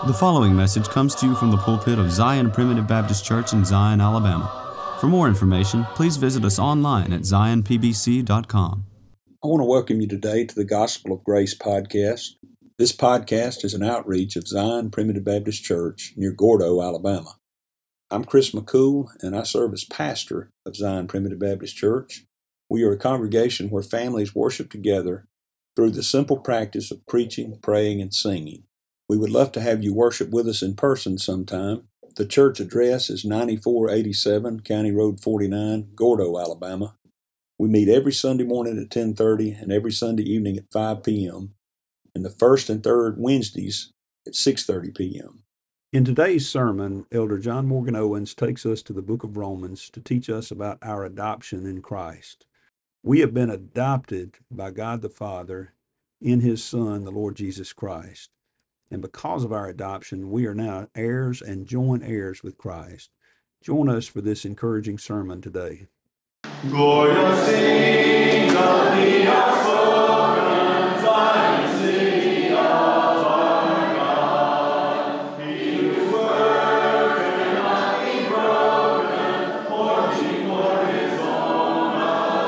The following message comes to you from the pulpit of Zion Primitive Baptist Church in Zion, Alabama. For more information, please visit us online at zionpbc.com. I want to welcome you today to the Gospel of Grace podcast. This podcast is an outreach of Zion Primitive Baptist Church near Gordo, Alabama. I'm Chris McCool, and I serve as pastor of Zion Primitive Baptist Church. We are a congregation where families worship together through the simple practice of preaching, praying, and singing. We would love to have you worship with us in person sometime. The church address is 9487 County Road 49, Gordo, Alabama. We meet every Sunday morning at 10:30 and every Sunday evening at 5 p.m. and the first and third Wednesdays at 6:30 p.m. In today's sermon, Elder John Morgan Owens takes us to the book of Romans to teach us about our adoption in Christ. We have been adopted by God the Father in His Son, the Lord Jesus Christ. And because of our adoption, we are now heirs and joint heirs with Christ. Join us for this encouraging sermon today. Glorious sing of the outspoken, Zion city of our God. He whose word cannot be broken, forging for His own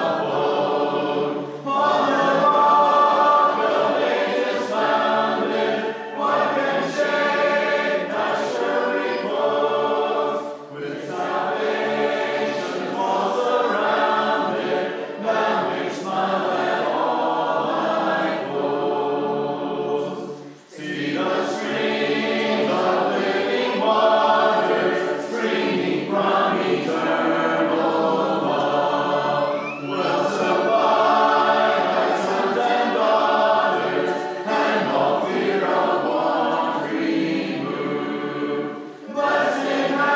abode. On the rock of ages founded, what can shake that sure repose? With salvation walls around it, thou makes smile at all thy foes. See the streams of living waters springing from eternal love, will supply thy sons and daughters, and all fear of want remove. Blessed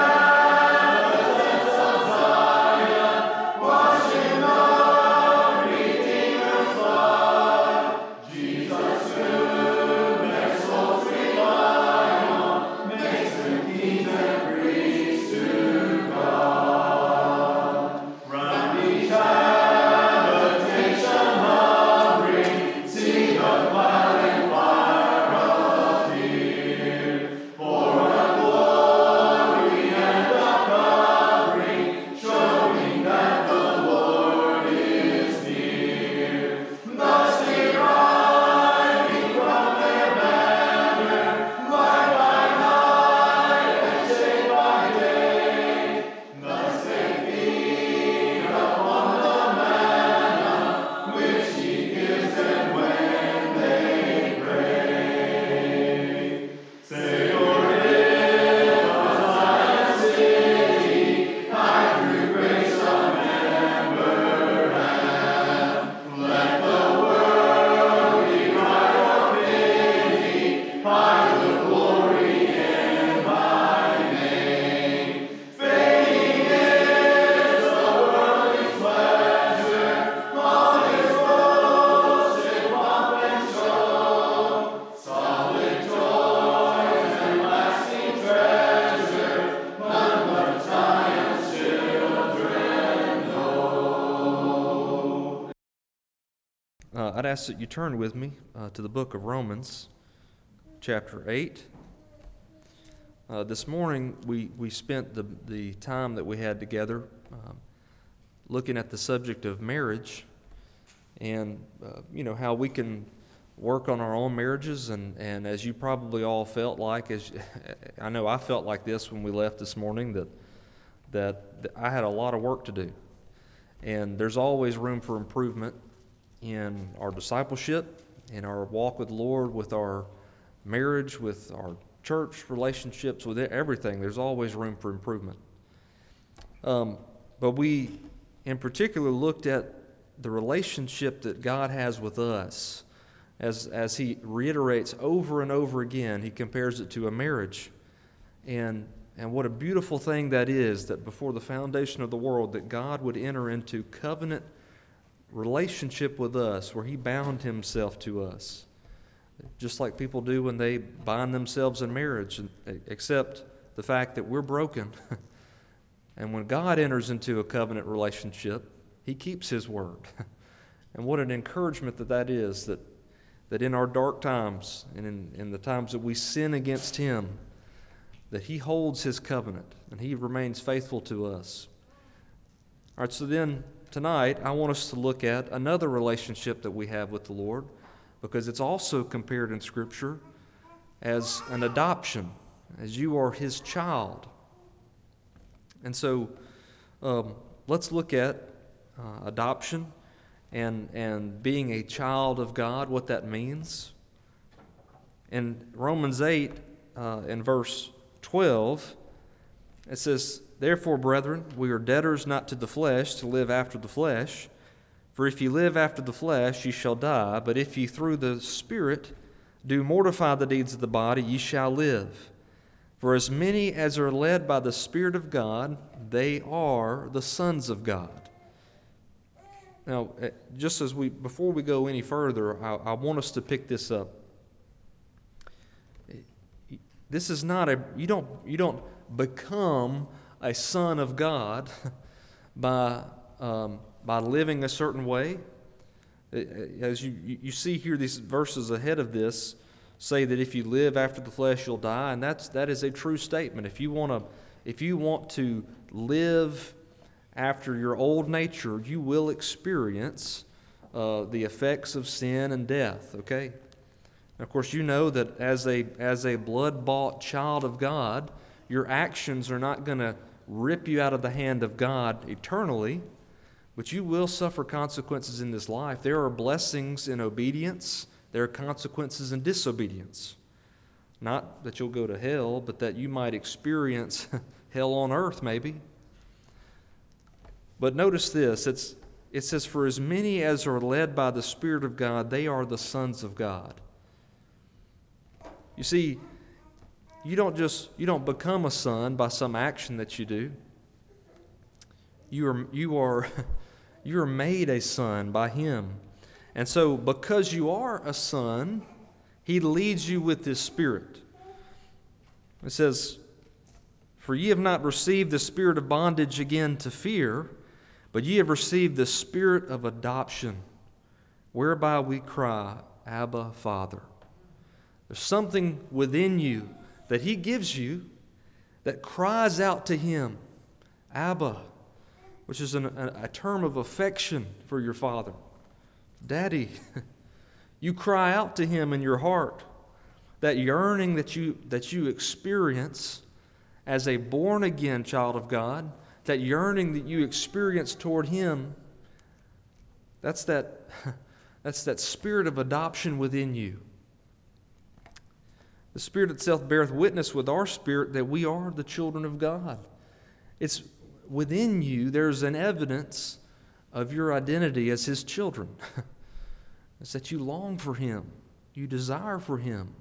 inhabitants of Zion, washed in the Redeemer's blood, Jesus whom their souls rely on, makes them kings and priests to God. Round each habitation hovering, see the cloud and fire appear. For a glory and a covering, showing that the Lord is near. Thus deriving from their banner, light by night and shade by day. Thus they feed upon the manna, which He gives them when they pray. Savior, if of Zion city I through grace a member am, let the world decry or pity, hide the glory in my name. Fading is the worldly pleasure, all its boasted pomp and show. Solid joys and lasting treasure, none but Zion's children know. I'd ask that you turn with me to the book of Romans, chapter 8. This morning we spent the time that we had together looking at the subject of marriage and how we can work on our own marriages, and as you probably all felt like, as I know I felt like this when we left this morning, that I had a lot of work to do, and there's always room for improvement in our discipleship, in our walk with the Lord, with our marriage, with our church relationships, with everything. There's always room for improvement. But we, in particular, looked at the relationship that God has with us. As He reiterates over and over again, He compares it to a marriage. And what a beautiful thing that is, that before the foundation of the world, that God would enter into covenant relationship with us, where He bound Himself to us, just like people do when they bind themselves in marriage, except the fact that we're broken. And when God enters into a covenant relationship, He keeps His word. And what an encouragement that is, that in our dark times and in the times that we sin against Him, that He holds His covenant and He remains faithful to us. All right, so then tonight I want us to look at another relationship that we have with the Lord, because it's also compared in Scripture as an adoption, as you are His child. And so let's look at adoption and being a child of God, what that means. In Romans 8, in verse 12, it says, "Therefore, brethren, we are debtors not to the flesh, to live after the flesh. For if ye live after the flesh, ye shall die. But if ye through the Spirit do mortify the deeds of the body, ye shall live. For as many as are led by the Spirit of God, they are the sons of God." Now, just as before we go any further, I want us to pick this up. This is not you don't become a son of God by living a certain way. As you see here, these verses ahead of this say that if you live after the flesh, you'll die, and that is a true statement. If you want to live after your old nature, you will experience the effects of sin and death. Okay. And of course, you know that as a blood-bought child of God, your actions are not going to rip you out of the hand of God eternally, but you will suffer consequences in this life. There are blessings in obedience. There are consequences in disobedience. Not that you'll go to hell, but that you might experience hell on earth, maybe. But notice this. It says, "For as many as are led by the Spirit of God, they are the sons of God." You see, you don't become a son by some action that you do. You are made a son by Him. And so because you are a son, He leads you with His Spirit. It says, "For ye have not received the spirit of bondage again to fear, but ye have received the Spirit of adoption, whereby we cry, Abba, Father." There's something within you that He gives you that cries out to Him, Abba, which is a term of affection for your Father. Daddy. You cry out to Him in your heart. That yearning that you experience as a born-again child of God, that yearning that you experience toward Him, that's that spirit of adoption within you. The Spirit itself beareth witness with our spirit that we are the children of God. It's within you, there's an evidence of your identity as His children. It's that you long for Him. You desire for Him.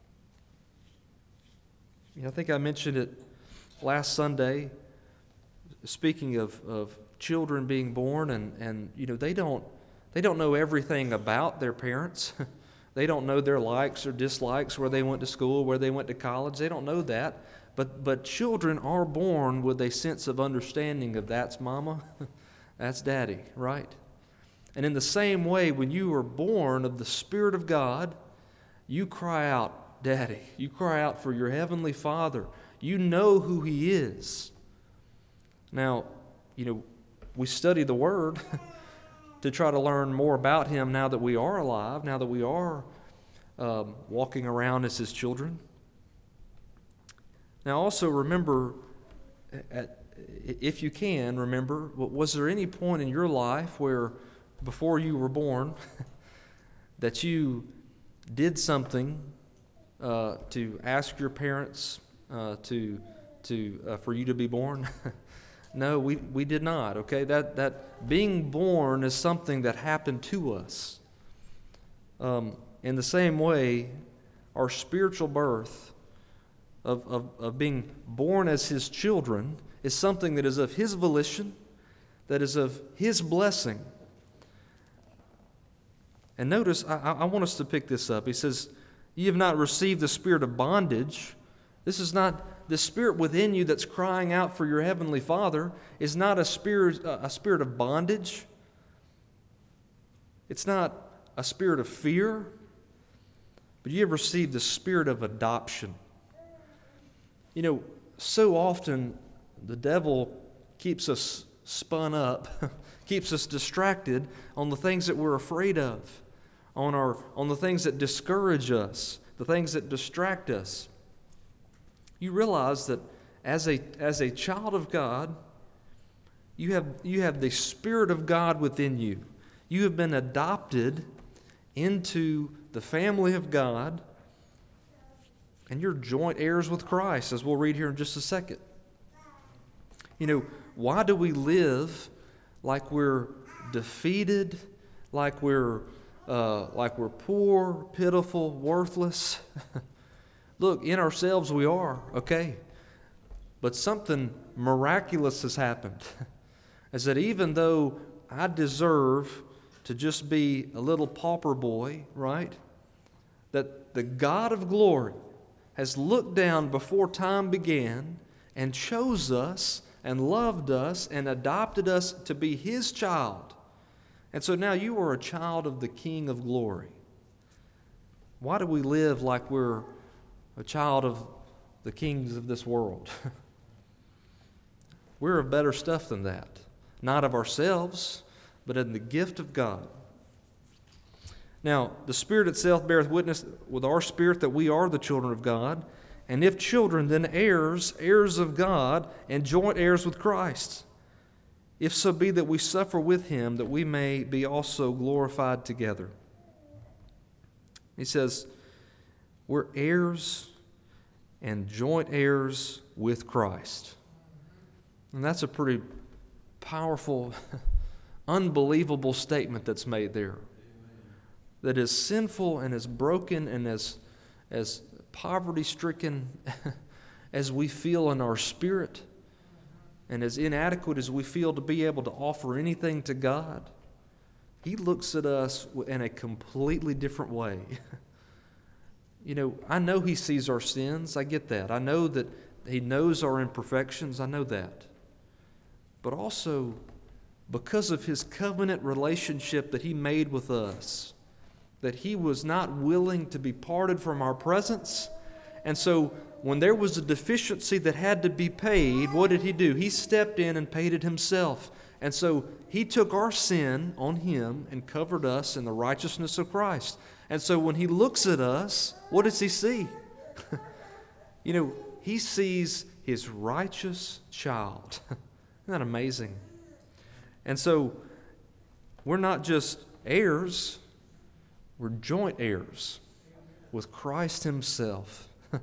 I think I mentioned it last Sunday, speaking of children being born, and they don't know everything about their parents. They don't know their likes or dislikes, where they went to school, where they went to college. They don't know that. But children are born with a sense of understanding of that's mama, that's daddy, right? And in the same way, when you are born of the Spirit of God, you cry out, Daddy. You cry out for your Heavenly Father. You know who He is. Now, we study the Word to try to learn more about Him now that we are alive, now that we are walking around as His children. Now also remember, if you can, remember, was there any point in your life where, before you were born, that you did something to ask your parents for you to be born? No, we did not. Okay, that being born is something that happened to us. In the same way, our spiritual birth of being born as His children is something that is of His volition, that is of His blessing. And notice, I want us to pick this up. He says, "Ye have not received the spirit of bondage." This is not the spirit within you that's crying out for your Heavenly Father is not a spirit of bondage. It's not a spirit of fear. but you have received the spirit of adoption. You know, so often the devil keeps us spun up, keeps us distracted on the things that we're afraid of, on the things that discourage us, the things that distract us. You realize that as a child of God, you have the Spirit of God within you. You have been adopted into the family of God, and you're joint heirs with Christ, as we'll read here in just a second. You know, why do we live like we're defeated, like we're poor, pitiful, worthless? Look, in ourselves we are, okay? But something miraculous has happened. Is that even though I deserve to just be a little pauper boy, right? That the God of glory has looked down before time began and chose us and loved us and adopted us to be His child. And so now you are a child of the King of glory. Why do we live like we're a child of the kings of this world? We're of better stuff than that. Not of ourselves, but in the gift of God. Now, the Spirit itself beareth witness with our spirit that we are the children of God. And if children, then heirs, heirs of God, and joint heirs with Christ. If so be that we suffer with Him, that we may be also glorified together. He says, we're heirs and joint heirs with Christ. And that's a pretty powerful, unbelievable statement that's made there. That as sinful and as broken and as poverty-stricken as we feel in our spirit, and as inadequate as we feel to be able to offer anything to God, He looks at us in a completely different way. You know, I know He sees our sins. I get that. I know that He knows our imperfections. I know that. But also, because of His covenant relationship that He made with us, that He was not willing to be parted from our presence. And so when there was a deficiency that had to be paid, what did He do? He stepped in and paid it Himself. And so He took our sin on Him and covered us in the righteousness of Christ. And so when He looks at us, what does He see? You know, He sees His righteous child. Isn't that amazing? And so we're not just heirs, we're joint heirs with Christ Himself.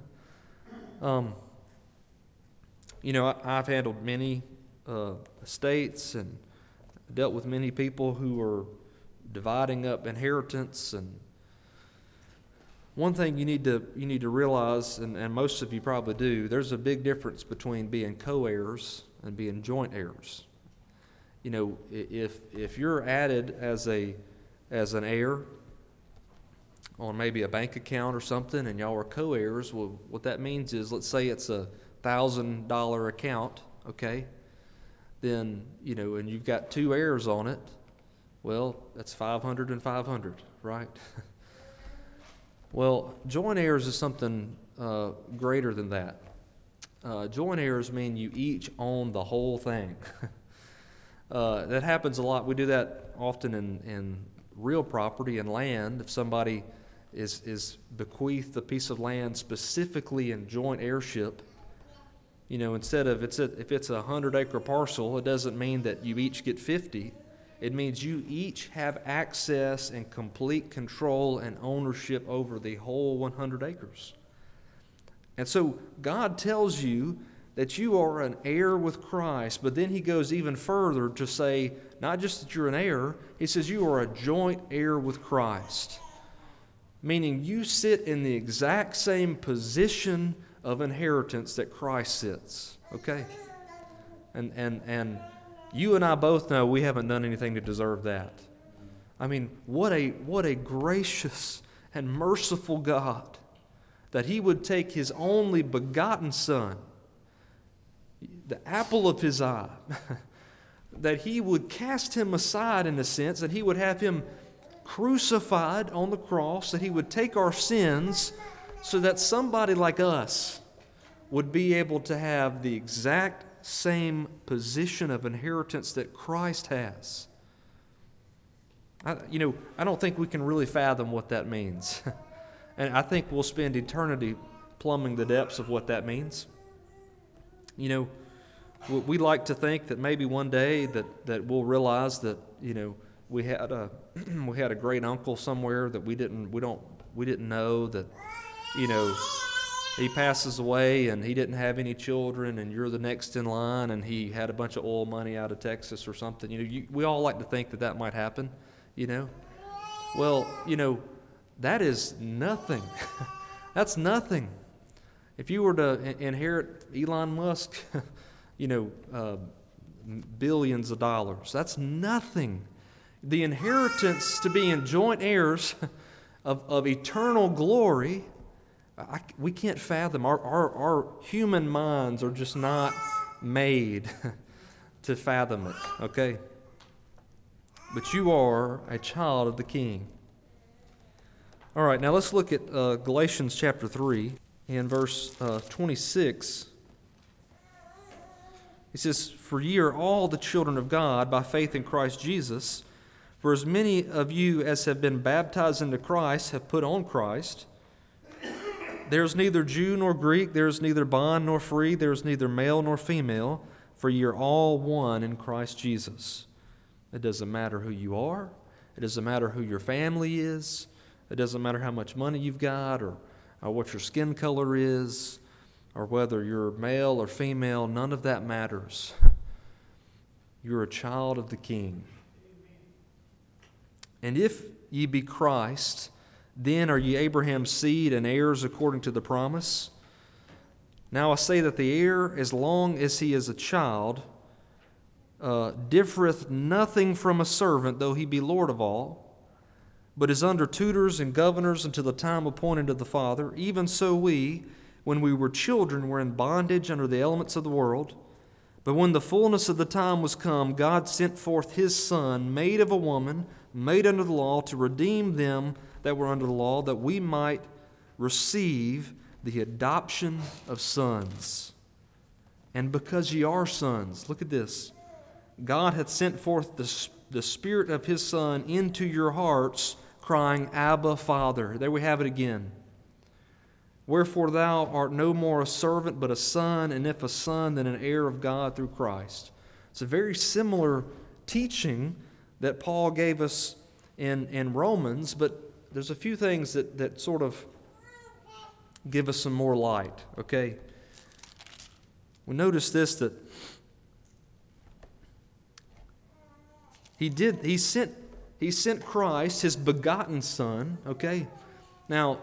You know, I've handled many estates and dealt with many people who are dividing up inheritance. And one thing you need to realize, and most of you probably do, there's a big difference between being co-heirs and being joint heirs. You know, if you're added as an heir on maybe a bank account or something, and y'all are co-heirs, well, what that means is, let's say it's a $1,000 account, okay? Then, you know, and you've got two heirs on it, well, that's 500 and 500, right? Well, joint heirs is something greater than that. Joint heirs mean you each own the whole thing. That happens a lot. We do that often in real property and land. If somebody is bequeathed a piece of land specifically in joint heirship, you know, instead of if it's a 100-acre parcel, it doesn't mean that you each get 50. It means you each have access and complete control and ownership over the whole 100 acres. And so God tells you that you are an heir with Christ, but then He goes even further to say, not just that you're an heir, He says you are a joint heir with Christ. Meaning you sit in the exact same position of inheritance that Christ sits. Okay? And you and I both know we haven't done anything to deserve that. I mean, what a gracious and merciful God, that He would take His only begotten Son, the apple of His eye, that He would cast Him aside in a sense, and He would have Him crucified on the cross, that He would take our sins so that somebody like us would be able to have the exact same position of inheritance that Christ has. I don't think we can really fathom what that means. And I think we'll spend eternity plumbing the depths of what that means. We like to think that maybe one day that we'll realize that, we had a great uncle somewhere that we didn't know, that, he passes away and he didn't have any children, and you're the next in line, and he had a bunch of oil money out of Texas or something. We all like to think that might happen, Well, that is nothing. That's nothing. If you were to inherit Elon Musk, billions of dollars, that's nothing. The inheritance to be in joint heirs of eternal glory, we can't fathom. Our human minds are just not made to fathom it, okay? But you are a child of the King. All right, now let's look at Galatians chapter 3 and verse 26. He says, "For ye are all the children of God by faith in Christ Jesus. For as many of you as have been baptized into Christ have put on Christ. There is neither Jew nor Greek, there is neither bond nor free, there is neither male nor female, for ye are all one in Christ Jesus." It doesn't matter who you are. It doesn't matter who your family is. It doesn't matter how much money you've got, or what your skin color is, or whether you're male or female. None of that matters. You're a child of the King. "And if ye be Christ, then are ye Abraham's seed and heirs according to the promise. Now I say that the heir, as long as he is a child, differeth nothing from a servant, though he be Lord of all, but is under tutors and governors until the time appointed of the Father. Even so we, when we were children, were in bondage under the elements of the world. But when the fullness of the time was come, God sent forth His Son, made of a woman, made under the law, to redeem them that were under the law, that we might receive the adoption of sons. And because ye are sons," look at this, "God hath sent forth the Spirit of His Son into your hearts, crying, Abba, Father." There we have it again. "Wherefore thou art no more a servant, but a son, and if a son, then an heir of God through Christ." It's a very similar teaching that Paul gave us in Romans, but there's a few things that sort of give us some more light, okay? We notice this, that He sent Christ, His begotten Son, okay? Now,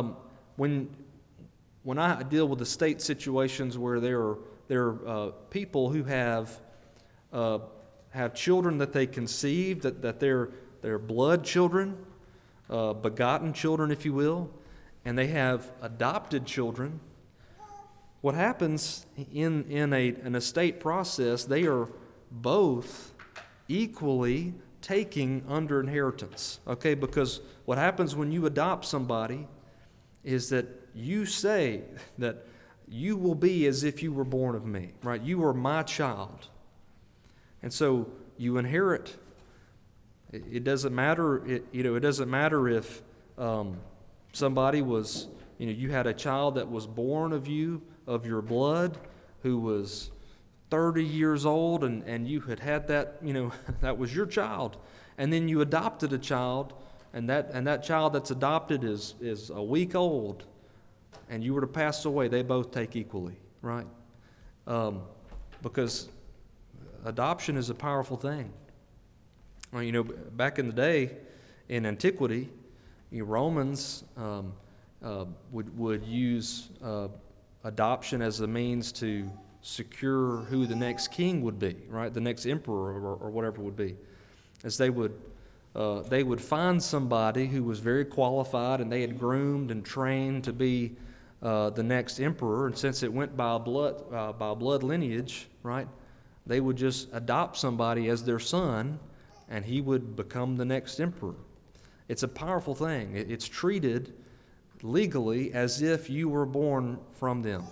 when I deal with estate situations where there are people who have children that they conceived, that they're blood children, begotten children, if you will, and they have adopted children, what happens in an estate process, they are both equally taking under inheritance, okay? Because what happens when you adopt somebody is that you say that you will be as if you were born of me, right? You are my child. And so you inherit. It doesn't matter, it doesn't matter if somebody was, you had a child that was born of you, of your blood, who was 30 years old, and you had that, that was your child. And then you adopted a child, and that child that's adopted is a week old, and you were to pass away, they both take equally, right? Because adoption is a powerful thing. Well, back in the day, in antiquity, Romans would use adoption as a means to secure who the next king would be, right? The next emperor or whatever would be, as they would find somebody who was very qualified and they had groomed and trained to be the next emperor, and since it went by blood lineage, right? They would just adopt somebody as their son, and he would become the next emperor. It's a powerful thing. It's treated legally as if you were born from them.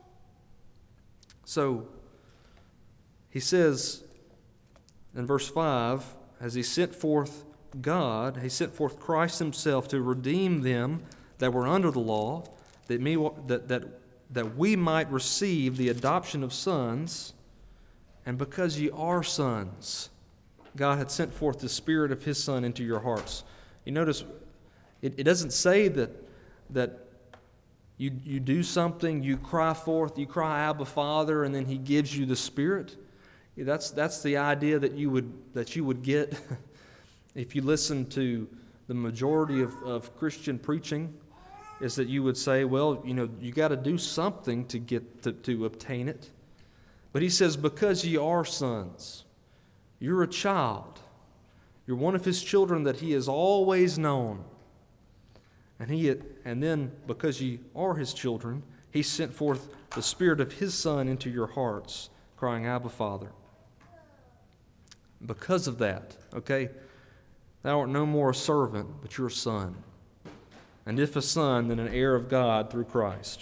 So he says in verse 5, as he sent forth God, he sent forth Christ himself to redeem them that were under the law, that we might receive the adoption of sons. And because ye are sons, God had sent forth the Spirit of his Son into your hearts. You notice, it doesn't say that you do something, you cry forth, you cry, Abba, Father, and then he gives you the Spirit. That's the idea that you would get if you listen to the majority of Christian preaching, is that you would say, well, you got to do something to get to obtain it. But he says, because ye are sons, you're a child. You're one of his children that he has always known. And then, because ye are his children, he sent forth the Spirit of his Son into your hearts, crying, Abba, Father. Because of that, okay, thou art no more a servant, but you're a son. And if a son, then an heir of God through Christ.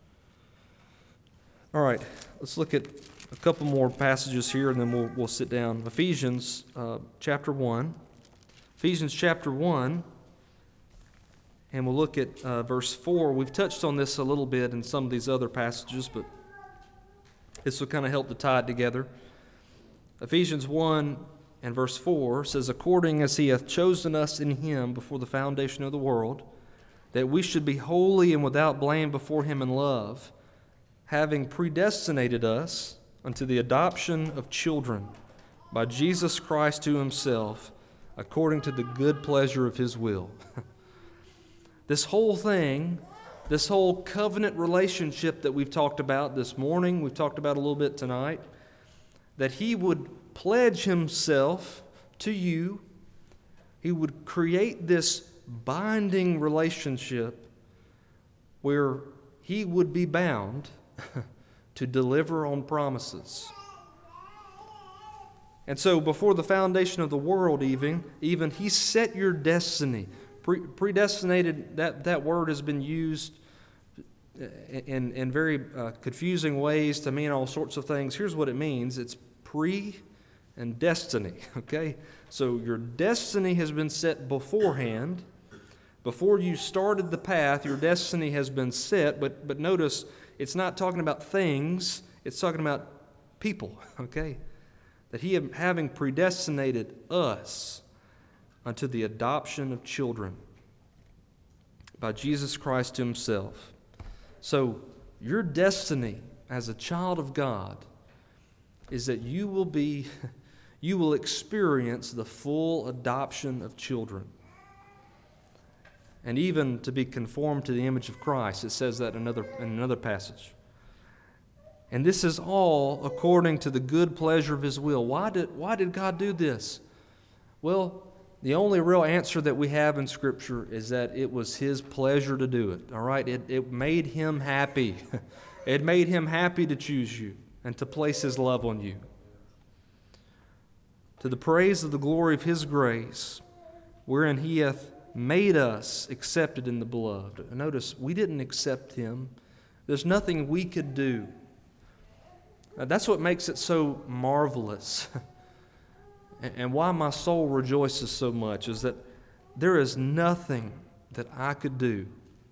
All right, let's look at a couple more passages here, and then we'll sit down. Ephesians chapter 1. Ephesians chapter 1, and we'll look at verse 4. We've touched on this a little bit in some of these other passages, but this will kind of help to tie it together. Ephesians 1 and verse 4 says, according as he hath chosen us in him before the foundation of the world, that we should be holy and without blame before him in love, having predestinated us unto the adoption of children by Jesus Christ to himself, according to the good pleasure of his will. This whole thing, this whole covenant relationship that we've talked about this morning, we've talked about a little bit tonight, that he would pledge himself to you, he would create this binding relationship where he would be bound to deliver on promises. And so before the foundation of the world even he set your destiny. Predestinated, that word has been used in very confusing ways to mean all sorts of things. Here's what it means. It's pre and destiny, okay? So your destiny has been set beforehand. Before you started the path, your destiny has been set, but notice it's not talking about things, it's talking about people, okay? That he, having predestinated us unto the adoption of children by Jesus Christ himself. So your destiny as a child of God is that you will experience the full adoption of children. And even to be conformed to the image of Christ. It says that in another passage. And this is all according to the good pleasure of his will. Why did God do this? Well, the only real answer that we have in Scripture is that it was his pleasure to do it. All right? It made him happy. It made him happy to choose you and to place his love on you. To the praise of the glory of his grace, wherein he hath made us accepted in the beloved. Notice, we didn't accept him. There's nothing we could do. Now, that's what makes it so marvelous. And why my soul rejoices so much is that there is nothing that I could do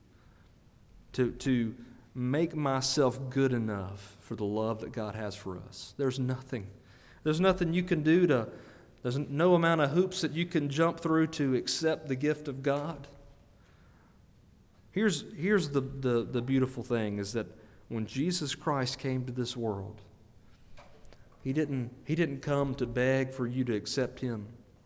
to make myself good enough for the love that God has for us. There's nothing. There's nothing you can do there's no amount of hoops that you can jump through to accept the gift of God. Here's the beautiful thing is that when Jesus Christ came to this world, He didn't come to beg for you to accept him.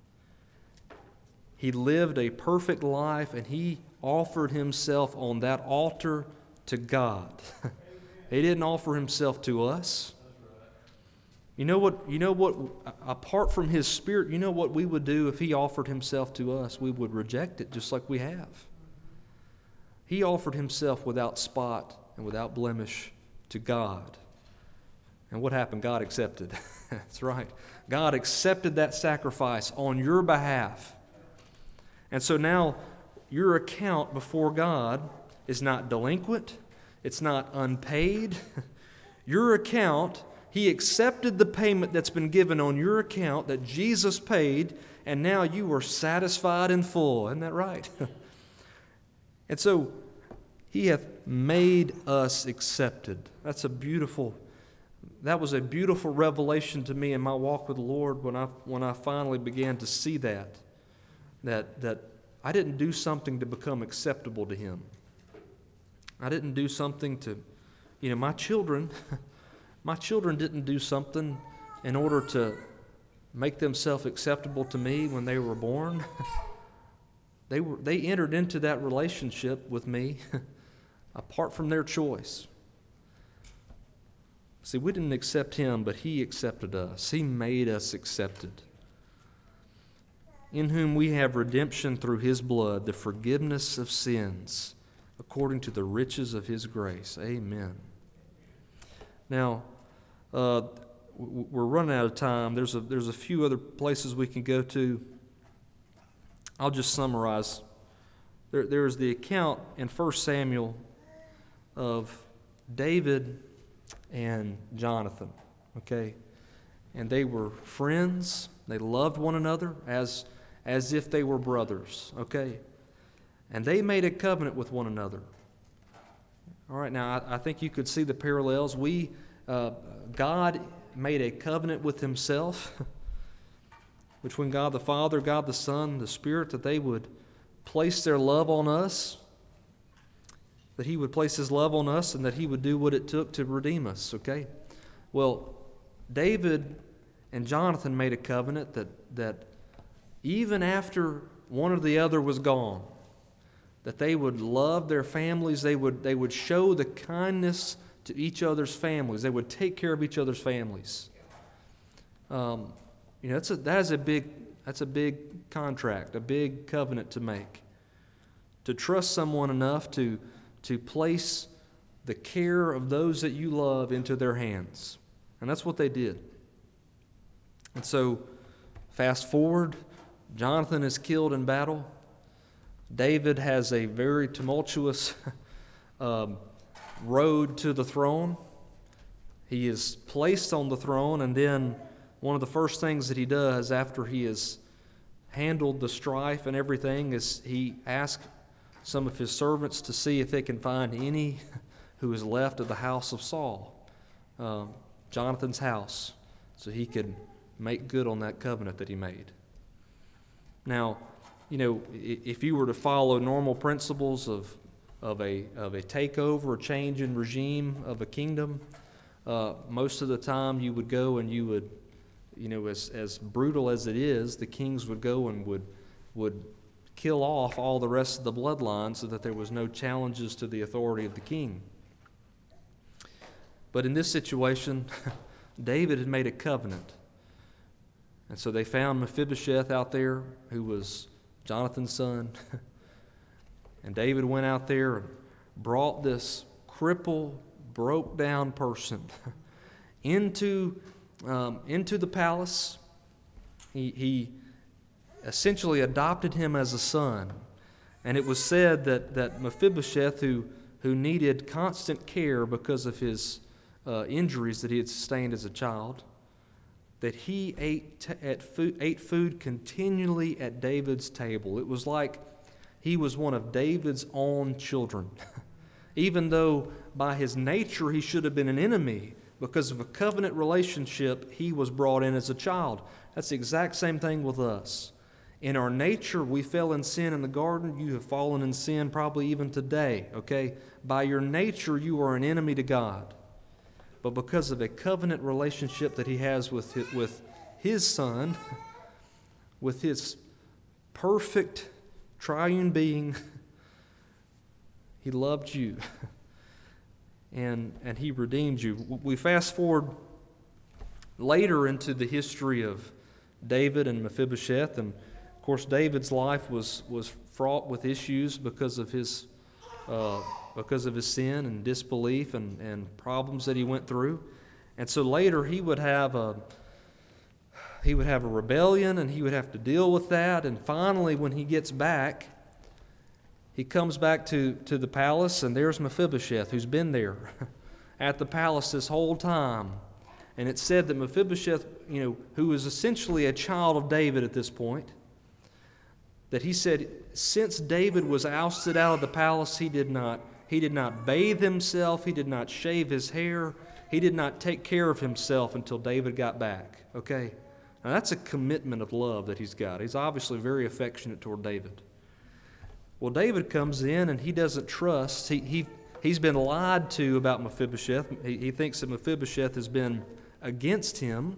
He lived a perfect life and he offered himself on that altar to God. He didn't offer himself to us. You know what, apart from his Spirit, you know what we would do if he offered himself to us? We would reject it just like we have. He offered himself without spot and without blemish to God. And what happened? God accepted. That's right. God accepted that sacrifice on your behalf. And so now your account before God is not delinquent. It's not unpaid. Your account, He accepted the payment that's been given on your account that Jesus paid, and now you are satisfied in full. Isn't that right? And so He hath made us accepted. That was a beautiful revelation to me in my walk with the Lord when I finally began to see that I didn't do something to become acceptable to Him. I didn't do something to, my children didn't do something in order to make themselves acceptable to me when they were born. They entered into that relationship with me apart from their choice. See, we didn't accept Him, but He accepted us. He made us accepted. In whom we have redemption through His blood, the forgiveness of sins, according to the riches of His grace. Amen. Now, we're running out of time. There's a few other places we can go to. I'll just summarize. There's the account in 1 Samuel of David and Jonathan, okay? And they were friends. They loved one another as if they were brothers, okay? And they made a covenant with one another. All right, now I think you could see the parallels. God made a covenant with Himself between God the Father, God the Son, the Spirit, that they would place their love on us, that He would place His love on us, and that He would do what it took to redeem us, okay? Well, David and Jonathan made a covenant that even after one or the other was gone, that they would love their families, they would show the kindness to each other's families, they would take care of each other's families. That's a big contract, a big covenant to make. To trust someone enough to place the care of those that you love into their hands. And that's what they did. And so, fast forward, Jonathan is killed in battle. David has a very tumultuous road to the throne. He is placed on the throne, and then one of the first things that he does after he has handled the strife and everything is he asks some of his servants to see if they can find any who is left of the house of Saul, Jonathan's house, so he could make good on that covenant that he made. Now, if you were to follow normal principles of a takeover, a change in regime of a kingdom, most of the time you would go and you would, as brutal as it is, the kings would go and would kill off all the rest of the bloodline so that there was no challenges to the authority of the king. But in this situation, David had made a covenant. And so they found Mephibosheth out there, who was Jonathan's son. And David went out there and brought this crippled, broke down person into the palace. He essentially adopted him as a son. And it was said that Mephibosheth, who needed constant care because of his injuries that he had sustained as a child, that he ate food continually at David's table. It was like he was one of David's own children. Even though by his nature he should have been an enemy, because of a covenant relationship, he was brought in as a child. That's the exact same thing with us. In our nature, we fell in sin in the garden. You have fallen in sin probably even today, okay? By your nature, you are an enemy to God. But because of a covenant relationship that he has with his son, with his perfect triune being, he loved you and he redeemed you. We fast forward later into the history of David and Mephibosheth, and of course David's life was fraught with issues because of his sin and disbelief and problems that he went through. And so later he would have he would have a rebellion, and he would have to deal with that. And finally, when he gets back, he comes back to the palace, and there's Mephibosheth, who's been there at the palace this whole time. And it said that Mephibosheth, who was essentially a child of David at this point, that he said, since David was ousted out of the palace, he did not bathe himself, he did not shave his hair, he did not take care of himself until David got back. Okay? Now that's a commitment of love that he's got. He's obviously very affectionate toward David. Well, David comes in and he doesn't trust. He's been lied to about Mephibosheth. He thinks that Mephibosheth has been against him.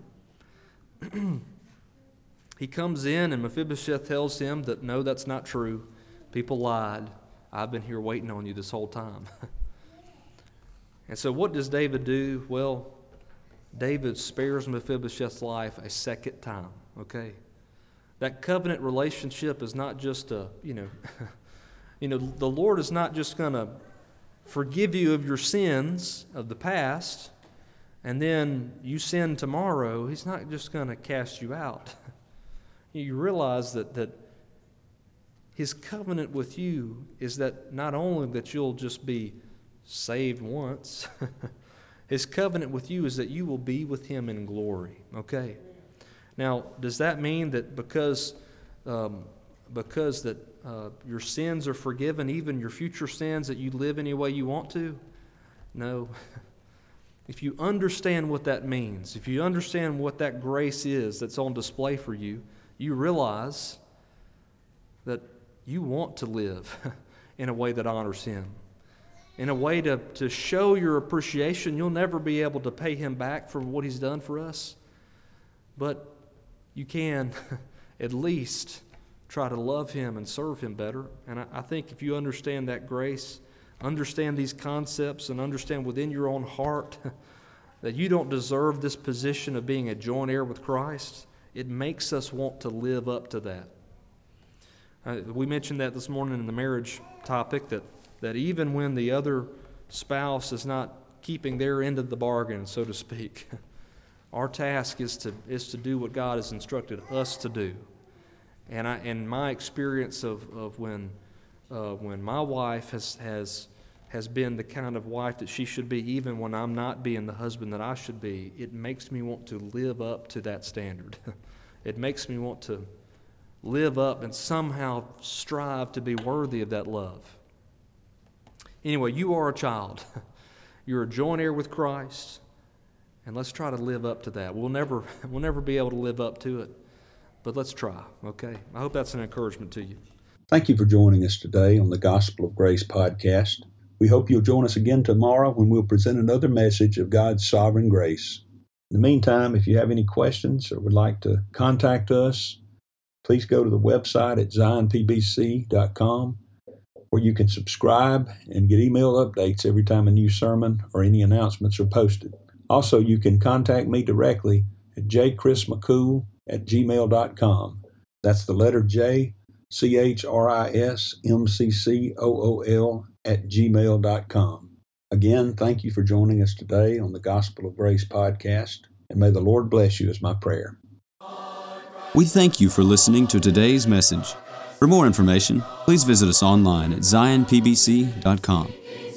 He comes in and Mephibosheth tells him that, no, that's not true. People lied. I've been here waiting on you this whole time. And so what does David do? Well, David spares Mephibosheth's life a second time, okay? That covenant relationship is not just the Lord is not just going to forgive you of your sins of the past, and then you sin tomorrow. He's not just going to cast you out. You realize that His covenant with you is that not only that you'll just be saved once, His covenant with you is that you will be with Him in glory. Okay? Now, does that mean that because your sins are forgiven, even your future sins, that you live any way you want to? No. If you understand what that means, if you understand what that grace is that's on display for you, you realize that you want to live in a way that honors Him. In a way to show your appreciation. You'll never be able to pay Him back for what He's done for us. But you can at least try to love Him and serve Him better. And I think if you understand that grace, understand these concepts, and understand within your own heart that you don't deserve this position of being a joint heir with Christ, it makes us want to live up to that. We mentioned that this morning in the marriage topic, that even when the other spouse is not keeping their end of the bargain, so to speak, our task is to do what God has instructed us to do. And in my experience of when my wife has been the kind of wife that she should be, even when I'm not being the husband that I should be, it makes me want to live up to that standard. It makes me want to live up and somehow strive to be worthy of that love. Anyway, you are a child. You're a joint heir with Christ, and let's try to live up to that. We'll never be able to live up to it, but let's try, okay? I hope that's an encouragement to you. Thank you for joining us today on the Gospel of Grace podcast. We hope you'll join us again tomorrow when we'll present another message of God's sovereign grace. In the meantime, if you have any questions or would like to contact us, please go to the website at zionpbc.com, where you can subscribe and get email updates every time a new sermon or any announcements are posted. Also, you can contact me directly at jchrismccool@gmail.com. That's the letter J, CHRISMCCOOL@gmail.com. Again, thank you for joining us today on the Gospel of Grace podcast, and may the Lord bless you is my prayer. We thank you for listening to today's message. For more information, please visit us online at zionpbc.com.